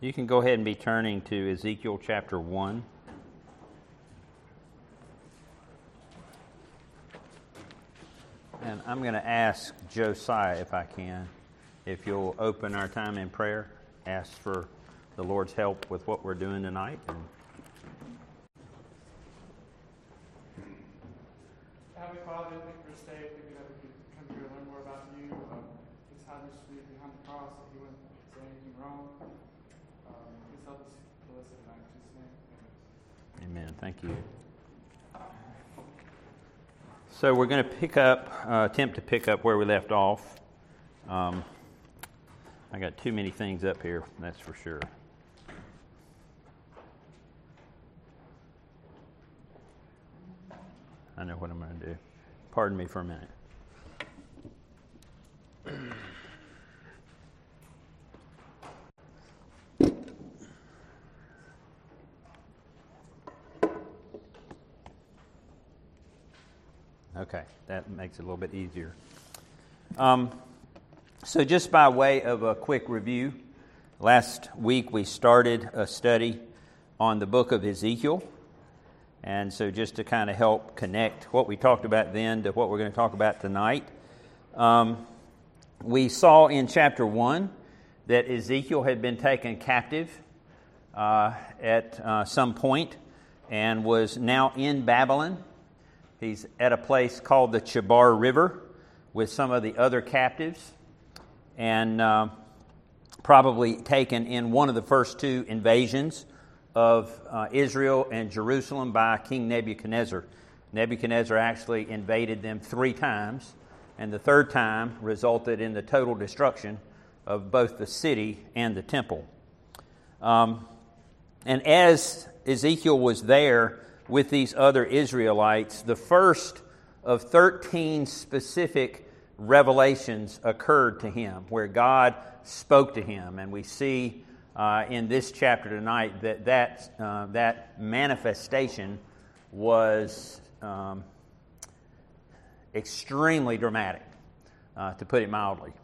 You can go ahead and be turning to Ezekiel chapter 1. And I'm going to ask Josiah, if I can, if you'll open our time in prayer, ask for the Lord's help with what we're doing tonight. Heavenly Father, thank you for this day. Thank you that we can come here and learn more about you. Please hide your sweet behind the cross if you wouldn't say anything wrong. Please help us to listen tonight. In Jesus' name, amen. Amen. Thank you. So we're going to attempt to pick up where we left off. I got too many things up here, that's for sure. I know what I'm going to do. Pardon me for a minute. Okay, that makes it a little bit easier. So just by way of a quick review, last week we started a study on the book of Ezekiel. And so just to kind of help connect what we talked about then to what we're going to talk about tonight, we saw in chapter 1 that Ezekiel had been taken captive at some point and was now in Babylon. He's at a place called the Chebar River with some of the other captives and probably taken in one of the first two invasions of Israel and Jerusalem by King Nebuchadnezzar. Nebuchadnezzar actually invaded them 3 times, and the third time resulted in the total destruction of both the city and the temple. And as Ezekiel was there with these other Israelites, the first of 13 specific revelations occurred to him, where God spoke to him, and we see in this chapter tonight that manifestation was extremely dramatic, to put it mildly.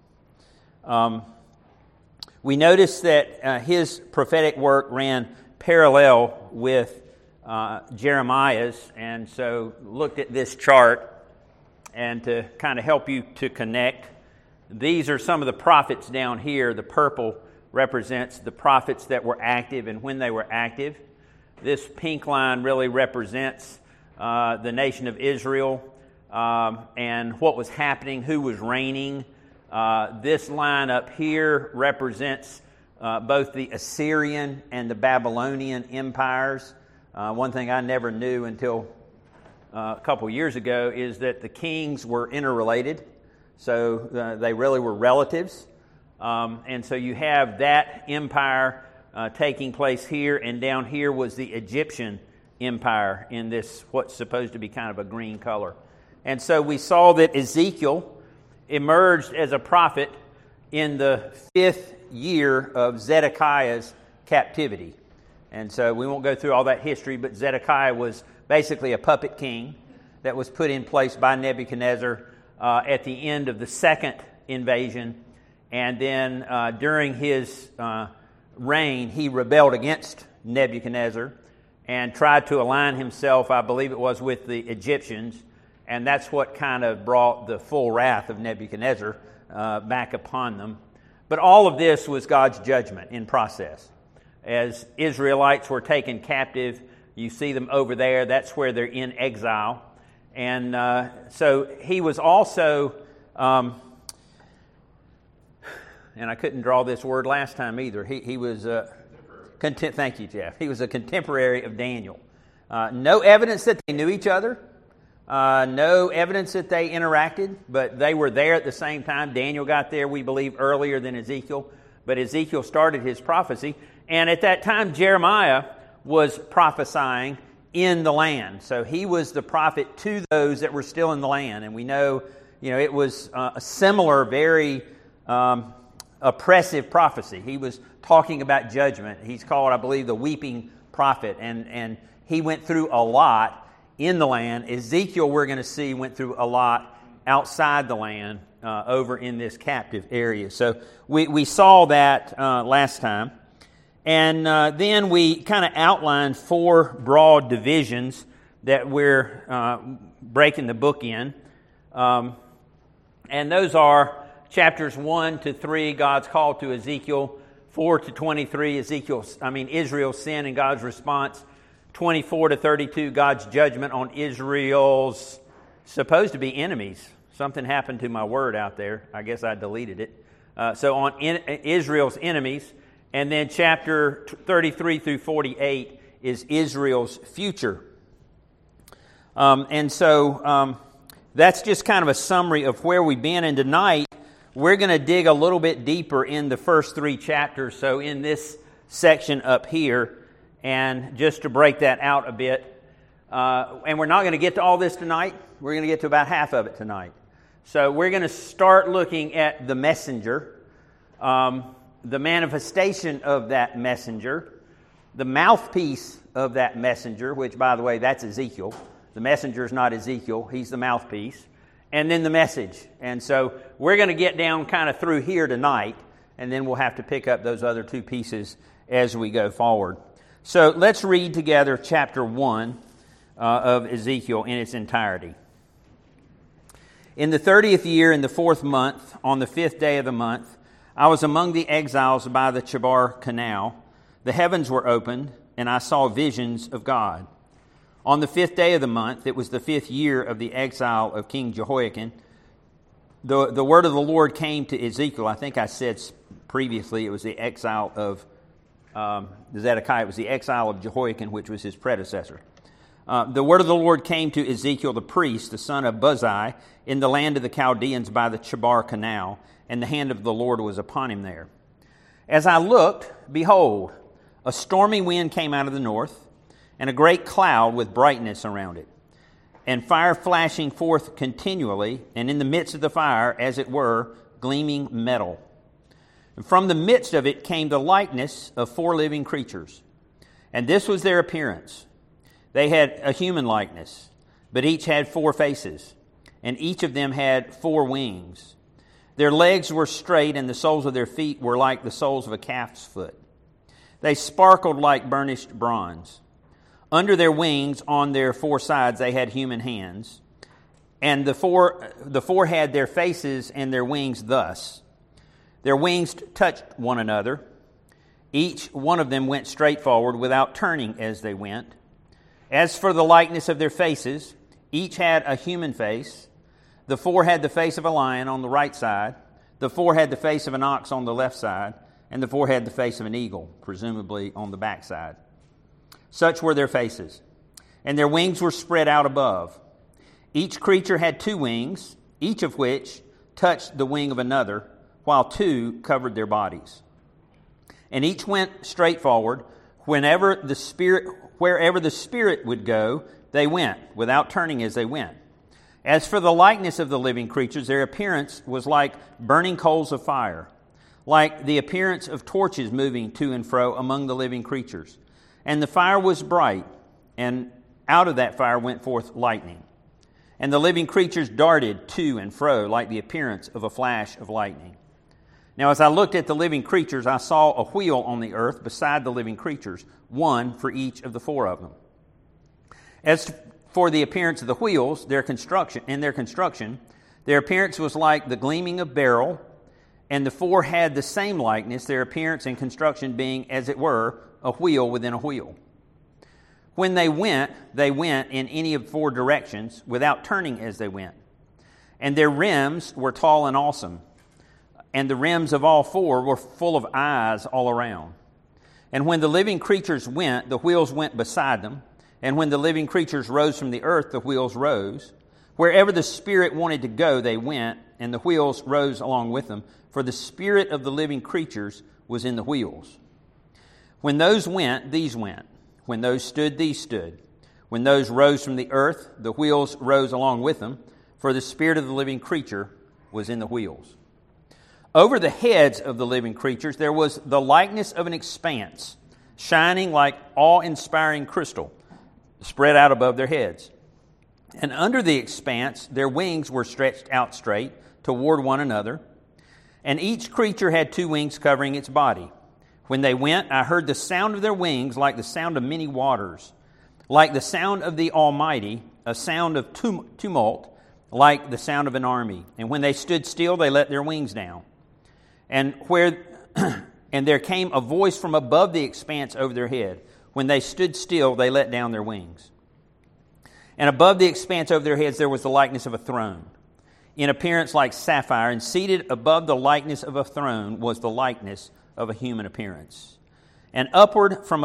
We notice that his prophetic work ran parallel with Jeremiah's, and so looked at this chart, and to kind of help you to connect, these are some of the prophets down here. The purple represents the prophets that were active and when they were active. This pink line really represents the nation of Israel and what was happening, who was reigning. This line up here represents both the Assyrian and the Babylonian empires. One thing I never knew until a couple years ago is that the kings were interrelated, so they really were relatives. And so you have that empire taking place here, and down here was the Egyptian empire in this what's supposed to be kind of a green color. And so we saw that Ezekiel emerged as a prophet in the 5th year of Zedekiah's captivity. And so we won't go through all that history, but Zedekiah was basically a puppet king that was put in place by Nebuchadnezzar at the end of the second invasion. And then during his reign, he rebelled against Nebuchadnezzar and tried to align himself, I believe it was, with the Egyptians. And that's what kind of brought the full wrath of Nebuchadnezzar back upon them. But all of this was God's judgment in process. As Israelites were taken captive, you see them over there. That's where they're in exile. And so he was also... and I couldn't draw this word last time either. He was thank you, Jeff. He was a contemporary of Daniel. No evidence that they knew each other. No evidence that they interacted, but they were there at the same time. Daniel got there, we believe, earlier than Ezekiel, but Ezekiel started his prophecy. And at that time, Jeremiah was prophesying in the land. So he was the prophet to those that were still in the land. And we know, it was a similar, very oppressive prophecy. He was talking about judgment. He's called, I believe, the weeping prophet. And he went through a lot in the land. Ezekiel, we're going to see, went through a lot outside the land over in this captive area. So we saw that last time. And then we kind of outlined 4 broad divisions that we're breaking the book in. And those are chapters 1 to 3, God's call to Ezekiel. 4 to 23, Israel's sin and God's response. 24 to 32, God's judgment on Israel's supposed to be enemies. Something happened to my word out there. I guess I deleted it. So on Israel's enemies. And then chapter 33 through 48 is Israel's future. And so that's just kind of a summary of where we've been. And tonight, we're going to dig a little bit deeper in the first 3 chapters. So in this section up here, and just to break that out a bit, and we're not going to get to all this tonight. We're going to get to about half of it tonight. So we're going to start looking at the messenger, the manifestation of that messenger, the mouthpiece of that messenger, which, by the way, that's Ezekiel. The messenger is not Ezekiel. He's the mouthpiece. And then the message. And so we're going to get down kind of through here tonight, and then we'll have to pick up those other 2 pieces as we go forward. So let's read together chapter 1 of Ezekiel in its entirety. In the 30th year, in the 4th month, on the 5th day of the month, I was among the exiles by the Chebar Canal. The heavens were opened, and I saw visions of God. On the 5th day of the month, it was the 5th year of the exile of King Jehoiakim, the word of the Lord came to Ezekiel. I think I said previously it was the exile of Zedekiah. It was the exile of Jehoiakim, which was his predecessor. The word of the Lord came to Ezekiel the priest, the son of Buzi, in the land of the Chaldeans by the Chebar Canal, and the hand of the Lord was upon him there. As I looked, behold, a stormy wind came out of the north, and a great cloud with brightness around it, and fire flashing forth continually, and in the midst of the fire, as it were, gleaming metal. And from the midst of it came the likeness of 4 living creatures, and this was their appearance. They had a human likeness, but each had 4 faces, and each of them had 4 wings. Their legs were straight, and the soles of their feet were like the soles of a calf's foot. They sparkled like burnished bronze. Under their wings, on their 4 sides, they had human hands. And the four had their faces and their wings thus. Their wings touched one another. Each one of them went straight forward without turning as they went. As for the likeness of their faces, each had a human face. The 4 had the face of a lion on the right side. The 4 had the face of an ox on the left side. And the 4 had the face of an eagle, presumably on the back side. Such were their faces. And their wings were spread out above. Each creature had 2 wings, each of which touched the wing of another, while 2 covered their bodies. And each went straight forward. Wherever the Spirit would go, they went, without turning as they went. As for the likeness of the living creatures, their appearance was like burning coals of fire, like the appearance of torches moving to and fro among the living creatures. And the fire was bright, and out of that fire went forth lightning. And the living creatures darted to and fro like the appearance of a flash of lightning. Now as I looked at the living creatures, I saw a wheel on the earth beside the living creatures, one for each of the 4 of them. As for the appearance of the wheels, their construction, their appearance was like the gleaming of beryl, and the 4 had the same likeness, their appearance and construction being, as it were, a wheel within a wheel. When they went in any of 4 directions, without turning as they went. And their rims were tall and awesome, and the rims of all 4 were full of eyes all around. And when the living creatures went, the wheels went beside them. And when the living creatures rose from the earth, the wheels rose. Wherever the Spirit wanted to go, they went, and the wheels rose along with them, for the spirit of the living creatures was in the wheels. When those went, these went. When those stood, these stood. When those rose from the earth, the wheels rose along with them, for the spirit of the living creature was in the wheels. Over the heads of the living creatures there was the likeness of an expanse, shining like awe-inspiring crystal, spread out above their heads. And under the expanse their wings were stretched out straight toward one another, and each creature had 2 wings covering its body. When they went, I heard the sound of their wings like the sound of many waters, like the sound of the Almighty, a sound of tumult, like the sound of an army. And when they stood still, they let their wings down. And there came a voice from above the expanse over their head. When they stood still, they let down their wings. And above the expanse over their heads there was the likeness of a throne, in appearance like sapphire, and seated above the likeness of a throne was the likeness of a human appearance. And upward from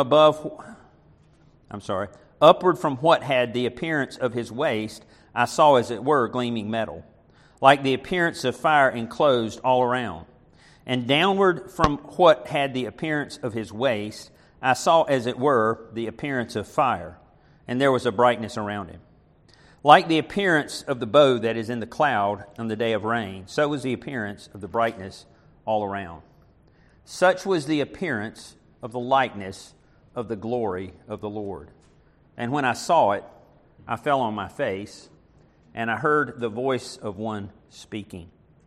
what had the appearance of his waist, I saw as it were gleaming metal, like the appearance of fire enclosed all around. And downward from what had the appearance of his waist, I saw as it were the appearance of fire, and there was a brightness around him. Like the appearance of the bow that is in the cloud on the day of rain, so was the appearance of the brightness all around. Such was the appearance of the likeness of the glory of the Lord. And when I saw it, I fell on my face, and I heard the voice of one speaking.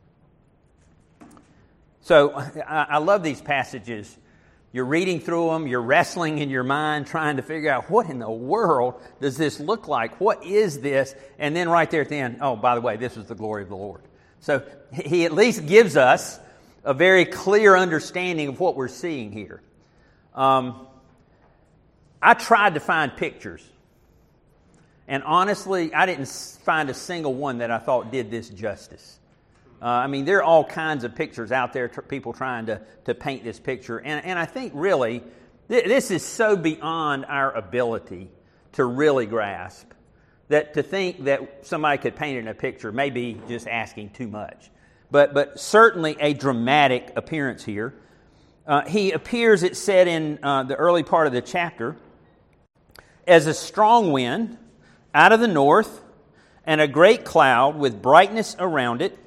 So I love these passages. You're reading through them, you're wrestling in your mind, trying to figure out what in the world does this look like? What is this? And then right there at the end, oh, by the way, this is the glory of the Lord. So he at least gives us a very clear understanding of what we're seeing here. I tried to find pictures. And honestly, I didn't find a single one that I thought did this justice. There are all kinds of pictures out there, people trying to paint this picture. And I think really, this is so beyond our ability to really grasp, that to think that somebody could paint it in a picture may be just asking too much. But certainly a dramatic appearance here. He appears, it said in the early part of the chapter, as a strong wind out of the north, and a great cloud with brightness around it,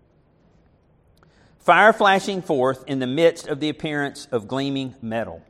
fire flashing forth in the midst of the appearance of gleaming metal.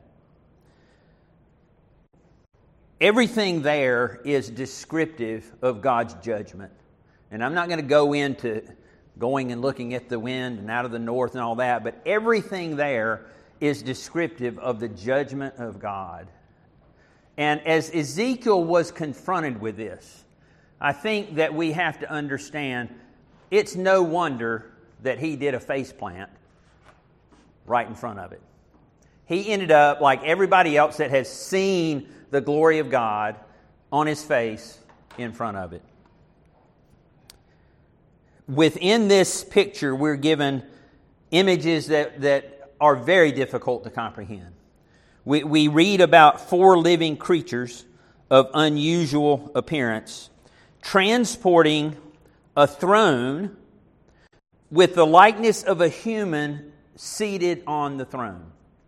Everything there is descriptive of God's judgment. And I'm not going to go into going and looking at the wind and out of the north and all that, but everything there is descriptive of the judgment of God. And as Ezekiel was confronted with this, I think that we have to understand it's no wonder that he did a faceplant right in front of it. He ended up, like everybody else that has seen the glory of God, on his face in front of it. Within this picture, we're given images that are very difficult to comprehend. We read about 4 living creatures of unusual appearance transporting a throne with the likeness of a human seated on the throne.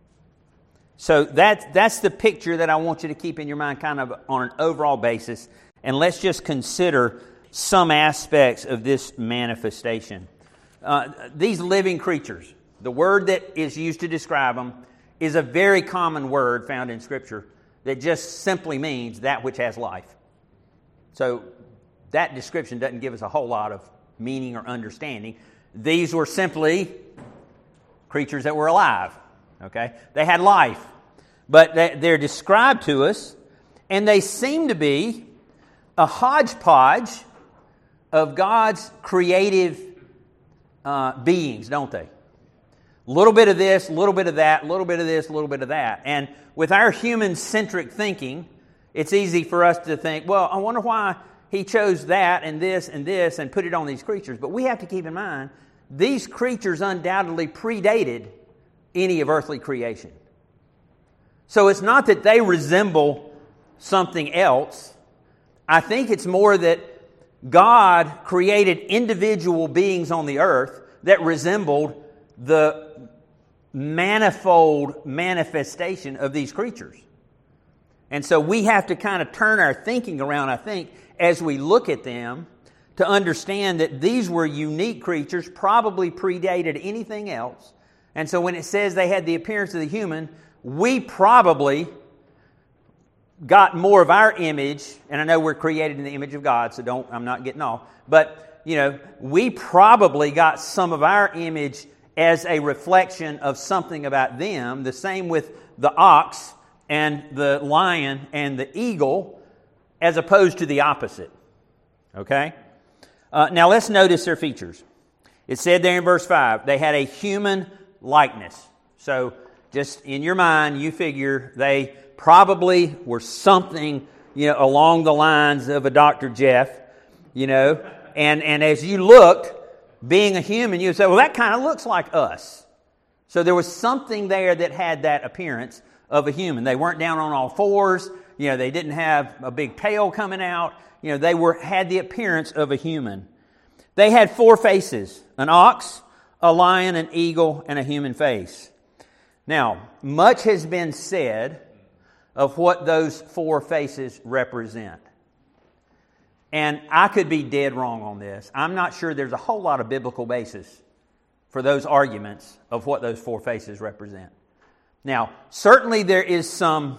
So that's the picture that I want you to keep in your mind kind of on an overall basis. And let's just consider some aspects of this manifestation. These living creatures, the word that is used to describe them is a very common word found in Scripture that just simply means that which has life. So that description doesn't give us a whole lot of meaning or understanding. These were simply creatures that were alive. Okay? They had life. But they're described to us, and they seem to be a hodgepodge of God's creative beings, don't they? A little bit of this, a little bit of that, a little bit of this, a little bit of that. And with our human-centric thinking, it's easy for us to think, well, I wonder why he chose that and this and put it on these creatures. But we have to keep in mind, these creatures undoubtedly predated any of earthly creation. So it's not that they resemble something else. I think it's more that God created individual beings on the earth that resembled the manifold manifestation of these creatures. And so we have to kind of turn our thinking around, I think, as we look at them to understand that these were unique creatures, probably predated anything else. And so when it says they had the appearance of the human, we probably got more of our image, and I know we're created in the image of God, so I'm not getting off, but, we probably got some of our image as a reflection of something about them. The same with the ox and the lion and the eagle, as opposed to the opposite. Okay? Now let's notice their features. It said there in verse 5, they had a human likeness. So just in your mind, you figure they probably were something, along the lines of a Dr. Jeff, And as you looked, being a human, you would say, well, that kind of looks like us. So there was something there that had that appearance of a human. They weren't down on all fours. They didn't have a big tail coming out. They had the appearance of a human. They had 4 faces: an ox, a lion, an eagle, and a human face. Now, much has been said of what those 4 faces represent. And I could be dead wrong on this. I'm not sure there's a whole lot of biblical basis for those arguments of what those 4 faces represent. Now, certainly there is some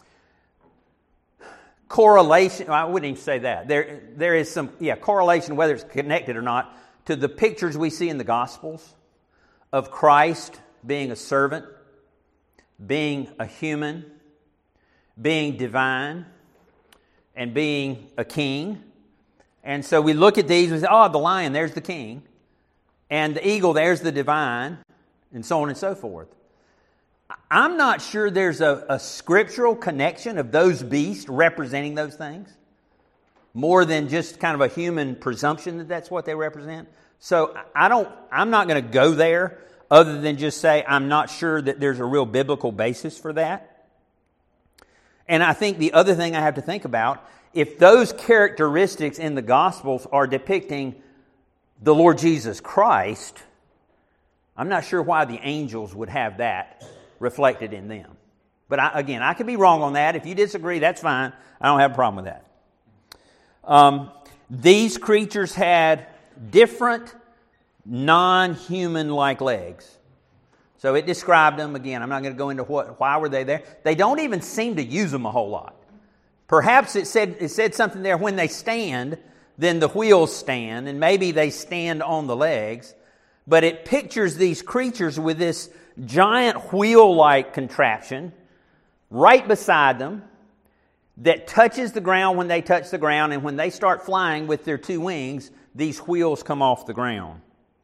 correlation. I wouldn't even say that. There is some correlation, whether it's connected or not, to the pictures we see in the Gospels of Christ being a servant, being a human, being divine, and being a king. And so we look at these and say, the lion, there's the king. And the eagle, there's the divine, and so on and so forth. I'm not sure there's a scriptural connection of those beasts representing those things, more than just kind of a human presumption that that's what they represent. So I'm not going to go there other than just say I'm not sure that there's a real biblical basis for that. And I think the other thing I have to think about, if those characteristics in the Gospels are depicting the Lord Jesus Christ, I'm not sure why the angels would have that reflected in them. But I could be wrong on that. If you disagree, that's fine. I don't have a problem with that. These creatures had different non-human-like legs. So it described them. Again, I'm not going to go into why were they there. They don't even seem to use them a whole lot. Perhaps it said something there, when they stand, then the wheels stand, and maybe they stand on the legs. But it pictures these creatures with this giant wheel-like contraption right beside them that touches the ground when they touch the ground, and when they start flying with their 2 wings, these wheels come off the ground.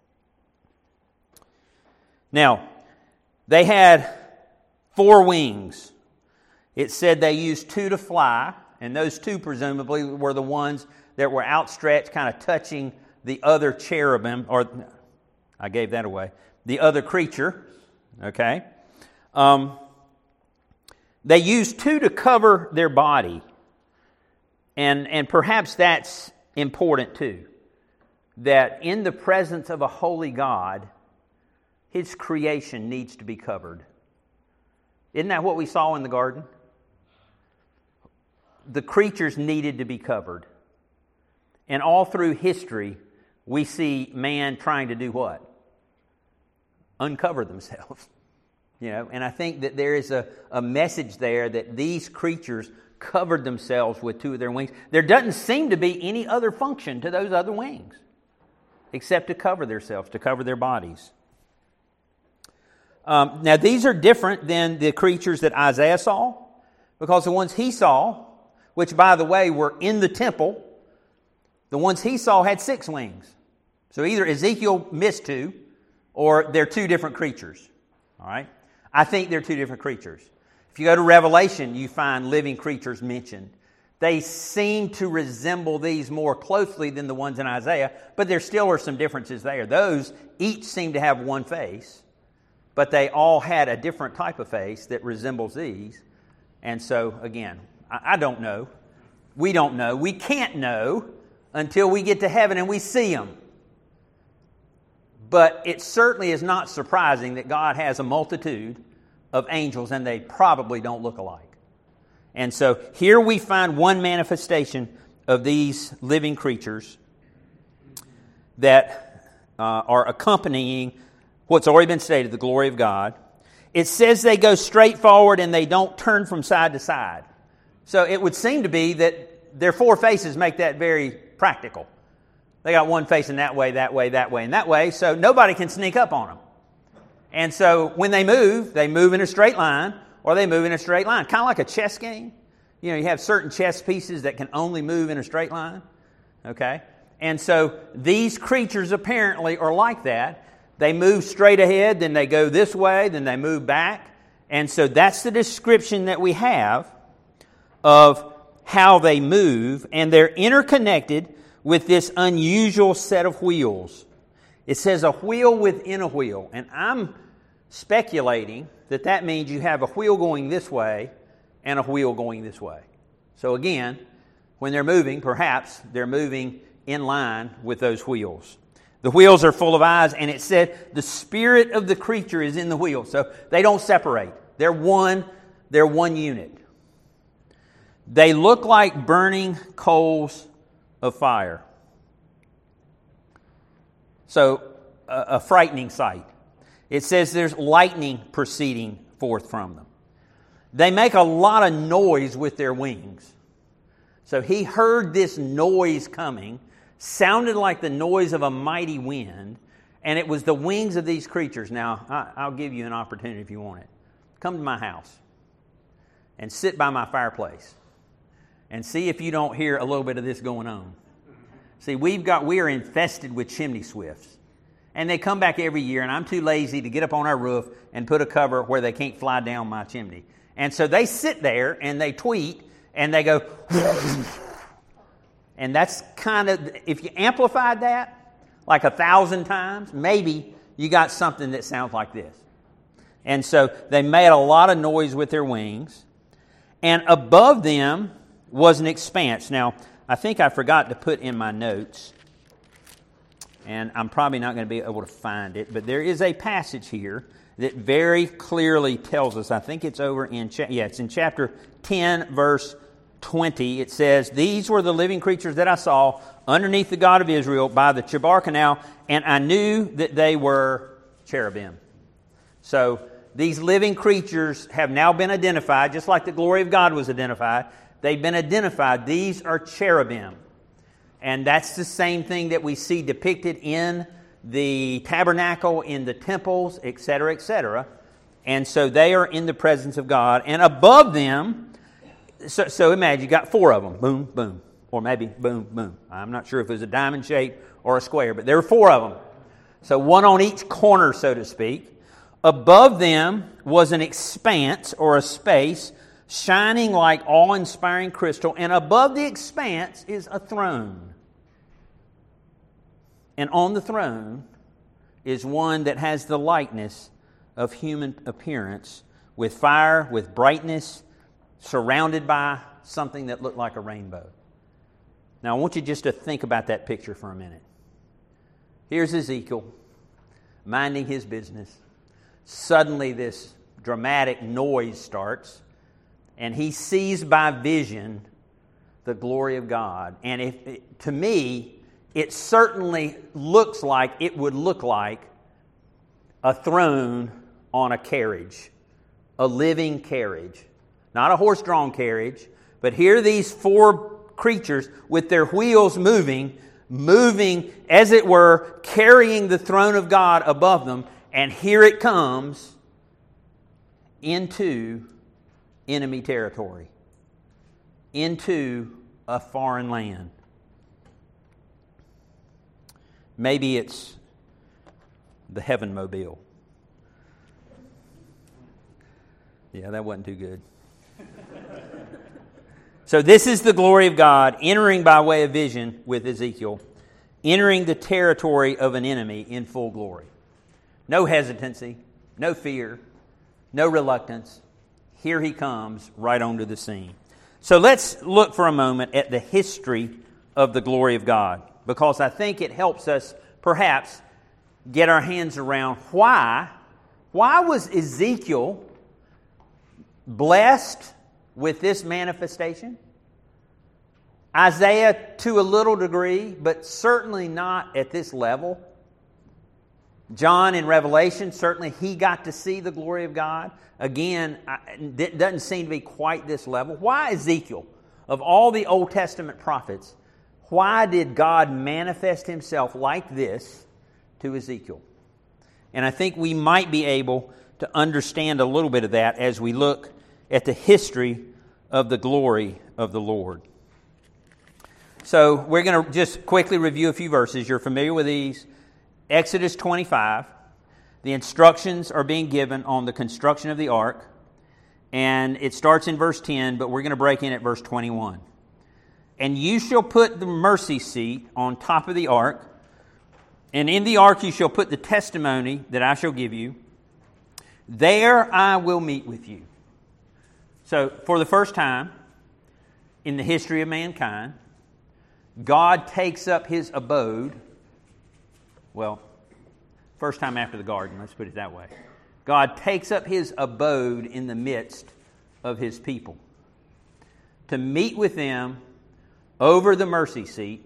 Now, they had 4 wings. It said they used 2 to fly, and those 2 presumably were the ones that were outstretched, kind of touching the other cherubim, or I gave that away, the other creature. Okay? They used 2 to cover their body. And perhaps that's important too. That in the presence of a holy God, His creation needs to be covered. Isn't that what we saw in the garden? The creatures needed to be covered. And all through history, we see man trying to do what? Uncover themselves. And I think that there is a message there that these creatures covered themselves with 2 of their wings. There doesn't seem to be any other function to those other wings except to cover themselves, to cover their bodies. Now, these are different than the creatures that Isaiah saw, because the ones he saw, which, by the way, were in the temple, the ones he saw had 6 wings. So either Ezekiel missed 2, or they're 2 different creatures. All right? I think they're 2 different creatures. If you go to Revelation, you find living creatures mentioned. They seem to resemble these more closely than the ones in Isaiah, but there still are some differences there. Those each seem to have 1 face, but they all had a different type of face that resembles these. And so, again, I don't know. We don't know. We can't know until we get to heaven and we see them. But it certainly is not surprising that God has a multitude of angels, and they probably don't look alike. And so here we find one manifestation of these living creatures that are accompanying what's already been stated, the glory of God. It says they go straight forward and they don't turn from side to side. So it would seem to be that their 4 faces make that very practical. They got 1 facing that way, and that way, so nobody can sneak up on them. And so when they move in a straight line, or they move in a straight line. Kind of like a chess game. You know, you have certain chess pieces that can only move in a straight line. Okay? And so these creatures apparently are like that. They move straight ahead, then they go this way, then they move back. And so that's the description that we have of how they move. And they're interconnected with this unusual set of wheels. It says a wheel within a wheel. And I'm speculating that means you have a wheel going this way and a wheel going this way. So again, when they're moving, perhaps they're moving in line with those wheels. The wheels are full of eyes, and it said the spirit of the creature is in the wheel. So they don't separate. They're one unit. They look like burning coals of fire. So a frightening sight. It says there's lightning proceeding forth from them. They make a lot of noise with their wings. So he heard this noise coming, sounded like the noise of a mighty wind, and it was the wings of these creatures. Now, I'll give you an opportunity if you want it. Come to my house and sit by my fireplace and see if you don't hear a little bit of this going on. See, we are infested with chimney swifts. And they come back every year, and I'm too lazy to get up on our roof and put a cover where they can't fly down my chimney. And so they sit there, and they tweet, and they go, and that's kind of, if you amplified that like 1,000 times, maybe you got something that sounds like this. And so they made a lot of noise with their wings. And above them was an expanse. Now, I think I forgot to put in my notes, and I'm probably not going to be able to find it, but there is a passage here that very clearly tells us, I think it's over in, it's in chapter 10, verse 20. It says, "These were the living creatures that I saw underneath the God of Israel by the Chebar Canal, and I knew that they were cherubim." So these living creatures have now been identified, just like the glory of God was identified. They've been identified. These are cherubim. And that's the same thing that we see depicted in the tabernacle, in the temples, etc., etc. And so they are in the presence of God. And above them, so imagine you got 4 of them. Boom, boom. Or maybe boom, boom. I'm not sure if it was a diamond shape or a square, but there were 4 of them. So one on each corner, so to speak. Above them was an expanse or a space shining like awe-inspiring crystal. And above the expanse is a throne. And on the throne is one that has the likeness of human appearance, with fire, with brightness, surrounded by something that looked like a rainbow. Now I want you just to think about that picture for a minute. Here's Ezekiel minding his business. Suddenly this dramatic noise starts, and he sees by vision the glory of God. And to me, it certainly looks like it would look like a throne on a carriage, a living carriage. Not a horse-drawn carriage, but here these 4 creatures with their wheels moving as it were, carrying the throne of God above them, and here it comes into enemy territory, into a foreign land. Maybe it's the Heaven Mobile. Yeah, that wasn't too good. So this is the glory of God entering by way of vision with Ezekiel, entering the territory of an enemy in full glory. No hesitancy, no fear, no reluctance. Here he comes right onto the scene. So let's look for a moment at the history of the glory of God, because I think it helps us perhaps get our hands around why was Ezekiel blessed with this manifestation? Isaiah to a little degree, but certainly not at this level. John in Revelation, certainly he got to see the glory of God. Again, it doesn't seem to be quite this level. Why Ezekiel? Of all the Old Testament prophets, why did God manifest himself like this to Ezekiel? And I think we might be able to understand a little bit of that as we look at the history of the glory of the Lord. So we're going to just quickly review a few verses. You're familiar with these. Exodus 25. The instructions are being given on the construction of the ark. And it starts in verse 10, but we're going to break in at verse 21. And you shall put the mercy seat on top of the ark, and in the ark you shall put the testimony that I shall give you. There I will meet with you. So, for the first time in the history of mankind, God takes up His abode. Well, first time after the garden, let's put it that way. God takes up His abode in the midst of His people to meet with them over the mercy seat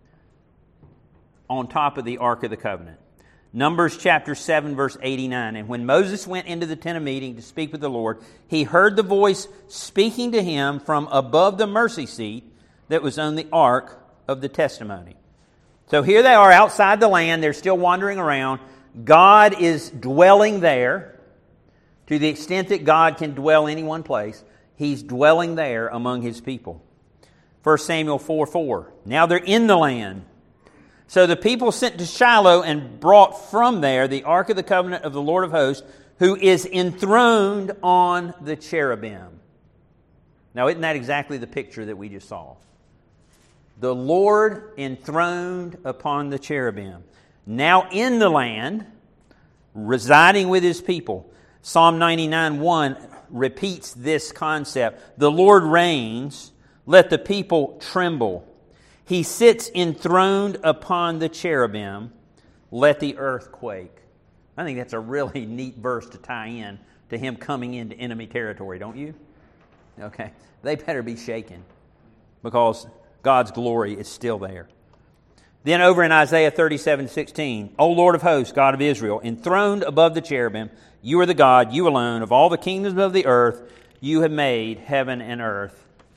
on top of the Ark of the Covenant. Numbers chapter 7, verse 89. And when Moses went into the tent of meeting to speak with the Lord, he heard the voice speaking to him from above the mercy seat that was on the Ark of the testimony. So here they are outside the land. They're still wandering around. God is dwelling there to the extent that God can dwell any one place. He's dwelling there among His people. 1 Samuel 4:4. Now they're in the land. So the people sent to Shiloh and brought from there the Ark of the Covenant of the Lord of hosts, who is enthroned on the cherubim. Now, isn't that exactly the picture that we just saw? The Lord enthroned upon the cherubim. Now in the land, residing with His people. Psalm 99:1 repeats this concept. The Lord reigns. Let the people tremble. He sits enthroned upon the cherubim. Let the earth quake. I think that's a really neat verse to tie in to Him coming into enemy territory, don't you? Okay. They better be shaken because God's glory is still there. Then over in Isaiah 37:16, O Lord of hosts, God of Israel, enthroned above the cherubim, you are the God, you alone, of all the kingdoms of the earth, you have made heaven and earth.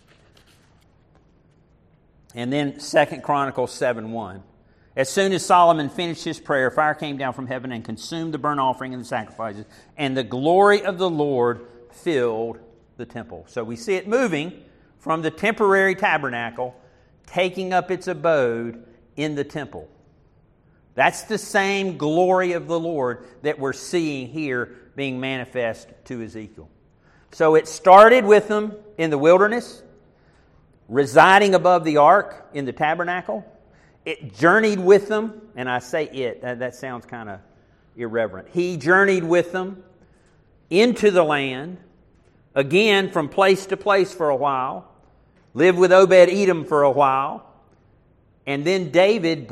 And then 2 Chronicles 7:1. As soon as Solomon finished his prayer, fire came down from heaven and consumed the burnt offering and the sacrifices, and the glory of the Lord filled the temple. So we see it moving from the temporary tabernacle, taking up its abode in the temple. That's the same glory of the Lord that we're seeing here being manifest to Ezekiel. So it started with them in the wilderness, residing above the ark in the tabernacle. It journeyed with them, and I say it, that sounds kind of irreverent. He journeyed with them into the land, again from place to place for a while, lived with Obed-Edom for a while, and then Solomon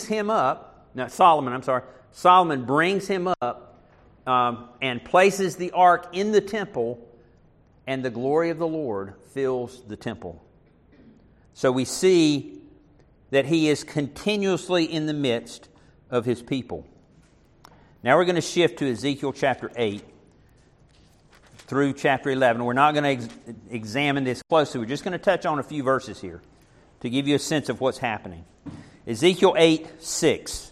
brings him up and places the ark in the temple, and the glory of the Lord fills the temple. So we see that He is continuously in the midst of His people. Now we're going to shift to Ezekiel chapter 8 through chapter 11. We're not going to examine this closely. We're just going to touch on a few verses here to give you a sense of what's happening. Ezekiel 8:6.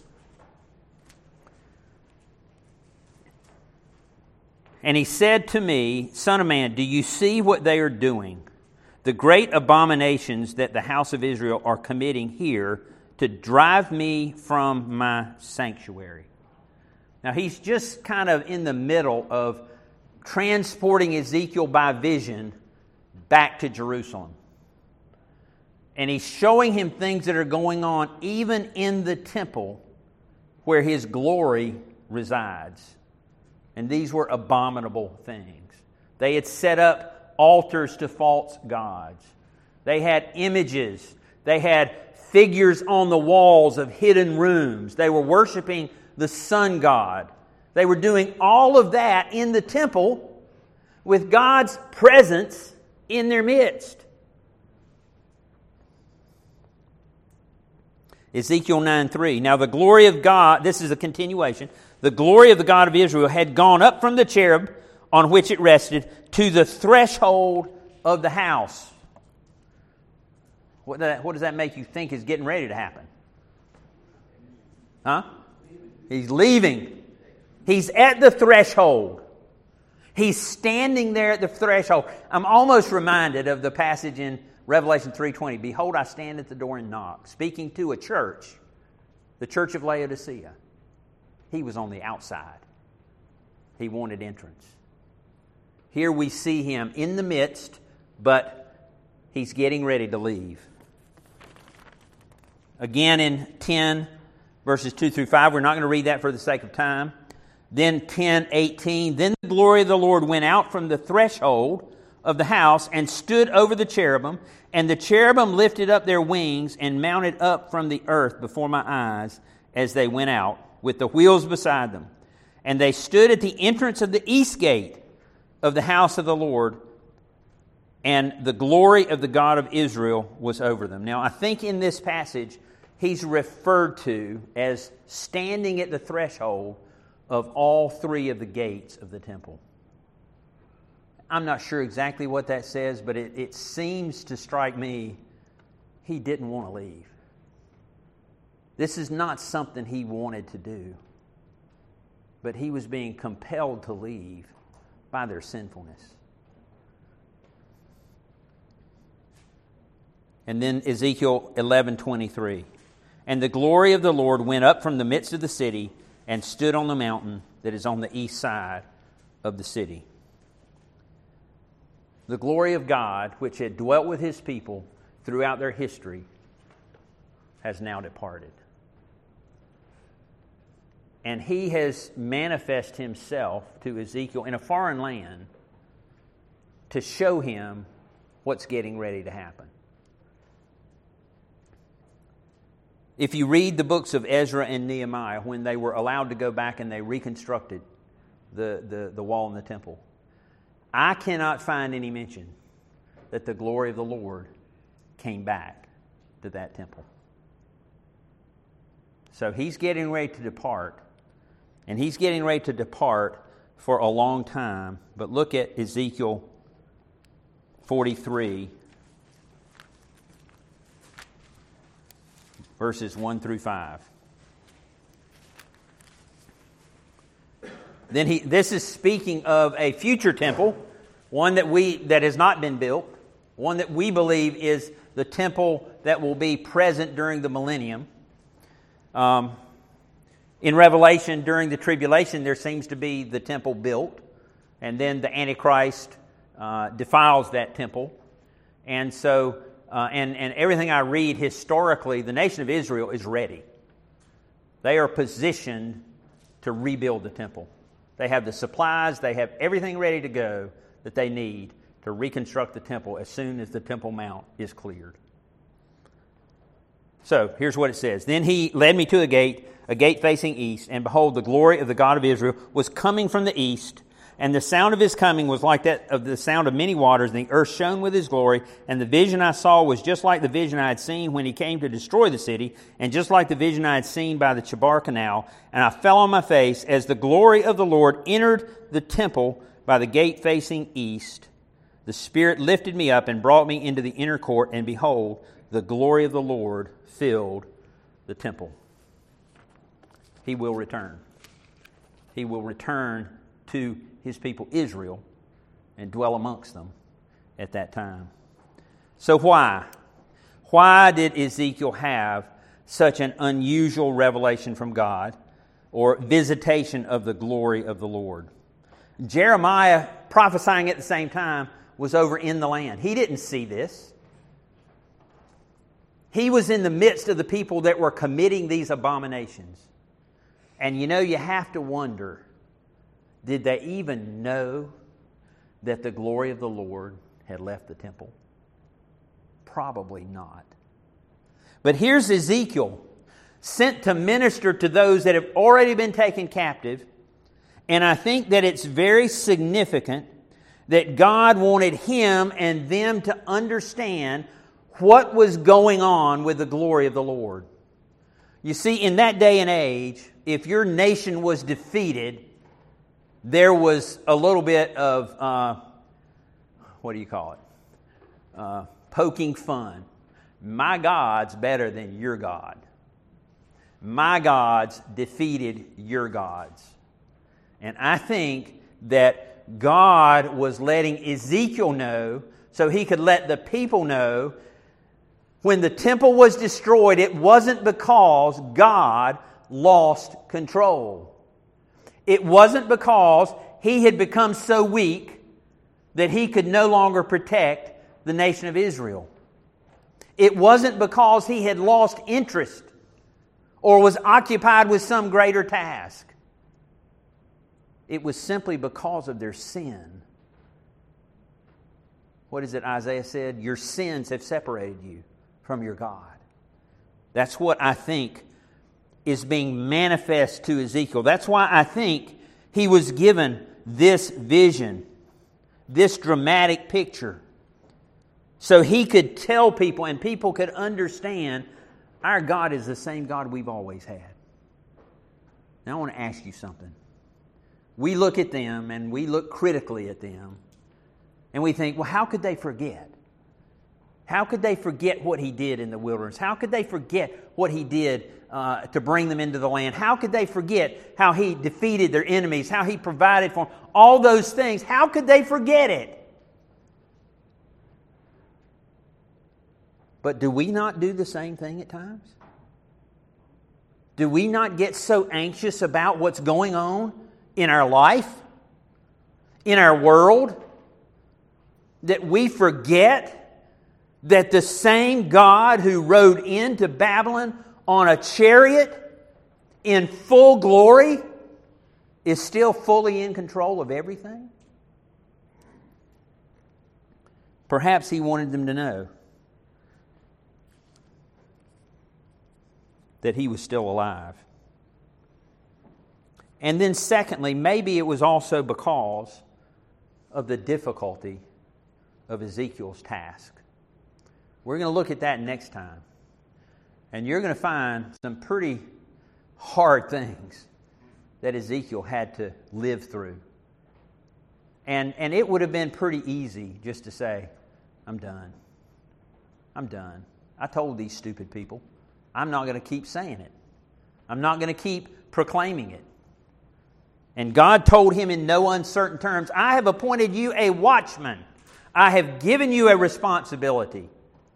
And he said to me, Son of man, do you see what they are doing? The great abominations that the house of Israel are committing here to drive me from my sanctuary. Now he's just kind of in the middle of transporting Ezekiel by vision back to Jerusalem. And he's showing him things that are going on even in the temple where His glory resides. And these were abominable things. They had set up altars to false gods. They had images. They had figures on the walls of hidden rooms. They were worshiping the sun god. They were doing all of that in the temple with God's presence in their midst. Ezekiel 9:3. Now the glory of God, this is a continuation, the glory of the God of Israel had gone up from the cherub on which it rested to the threshold of the house. What does that make you think is getting ready to happen? Huh? He's leaving. He's at the threshold. He's standing there at the threshold. I'm almost reminded of the passage in Revelation 3:20. Behold, I stand at the door and knock, speaking to a church, the church of Laodicea. He was on the outside. He wanted entrance. Here we see him in the midst, but he's getting ready to leave. Again in 10, verses 2 through 5. We're not going to read that for the sake of time. Then 10:18. Then the glory of the Lord went out from the threshold of the house and stood over the cherubim. And the cherubim lifted up their wings and mounted up from the earth before my eyes as they went out, with the wheels beside them. And they stood at the entrance of the east gate of the house of the Lord, and the glory of the God of Israel was over them. Now, I think in this passage, he's referred to as standing at the threshold of all three of the gates of the temple. I'm not sure exactly what that says, but it seems to strike me he didn't want to leave. This is not something he wanted to do, but he was being compelled to leave by their sinfulness. And then Ezekiel 11:23. And the glory of the Lord went up from the midst of the city and stood on the mountain that is on the east side of the city. The glory of God, which had dwelt with his people throughout their history, has now departed. And he has manifested himself to Ezekiel in a foreign land to show him what's getting ready to happen. If you read the books of Ezra and Nehemiah, when they were allowed to go back and they reconstructed the wall in the temple, I cannot find any mention that the glory of the Lord came back to that temple. So he's getting ready to depart, and he's getting ready to depart for a long time. But look at Ezekiel 43, verses 1 through 5. Then this is speaking of a future temple, one that has not been built, one that we believe is the temple that will be present during the millennium. In Revelation, during the tribulation, there seems to be the temple built, and then the Antichrist defiles that temple. And so, and everything I read historically, the nation of Israel is ready. They are positioned to rebuild the temple. They have the supplies, they have everything ready to go that they need to reconstruct the temple as soon as the Temple Mount is cleared. So, here's what it says. Then he led me to a gate facing east, and behold, the glory of the God of Israel was coming from the east, and the sound of his coming was like that of the sound of many waters, and the earth shone with his glory, and the vision I saw was just like the vision I had seen when he came to destroy the city, and just like the vision I had seen by the Chebar Canal, and I fell on my face as the glory of the Lord entered the temple by the gate facing east. The Spirit lifted me up and brought me into the inner court, and behold, the glory of the Lord filled the temple. He will return. He will return to his people Israel and dwell amongst them at that time. So why? Why did Ezekiel have such an unusual revelation from God or visitation of the glory of the Lord? Jeremiah, prophesying at the same time, was over in the land. He didn't see this. He was in the midst of the people that were committing these abominations. And you have to wonder, did they even know that the glory of the Lord had left the temple? Probably not. But here's Ezekiel, sent to minister to those that have already been taken captive. And I think that it's very significant that God wanted him and them to understand what was going on with the glory of the Lord. You see, in that day and age, if your nation was defeated, there was a little bit of, poking fun. My God's better than your God. My God's defeated your gods. And I think that God was letting Ezekiel know so he could let the people know when the temple was destroyed, it wasn't because God lost control. It wasn't because he had become so weak that he could no longer protect the nation of Israel. It wasn't because he had lost interest or was occupied with some greater task. It was simply because of their sin. What is it Isaiah said? Your sins have separated you from your God. That's what I think is being manifest to Ezekiel. That's why I think he was given this vision, this dramatic picture, so he could tell people and people could understand our God is the same God we've always had. Now I want to ask you something. We look at them and we look critically at them and we think, well, how could they forget? How could they forget what he did in the wilderness? How could they forget what he did to bring them into the land? How could they forget how he defeated their enemies, how he provided for them? All those things, how could they forget it? But do we not do the same thing at times? Do we not get so anxious about what's going on in our life, in our world, that we forget that the same God who rode into Babylon on a chariot in full glory is still fully in control of everything? Perhaps he wanted them to know that he was still alive. And then secondly, maybe it was also because of the difficulty of Ezekiel's task. We're going to look at that next time. And you're going to find some pretty hard things that Ezekiel had to live through. And it would have been pretty easy just to say, I'm done. I'm done. I told these stupid people. I'm not going to keep saying it. I'm not going to keep proclaiming it. And God told him in no uncertain terms, I have appointed you a watchman. I have given you a responsibility.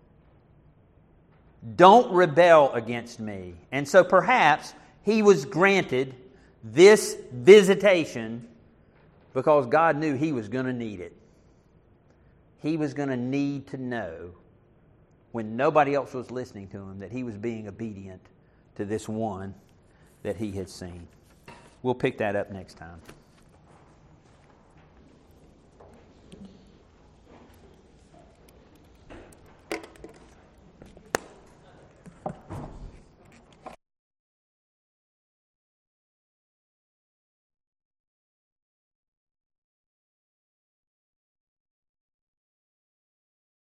Don't rebel against me. And so perhaps he was granted this visitation because God knew he was going to need it. He was going to need to know when nobody else was listening to him that he was being obedient to this one that he had seen. We'll pick that up next time.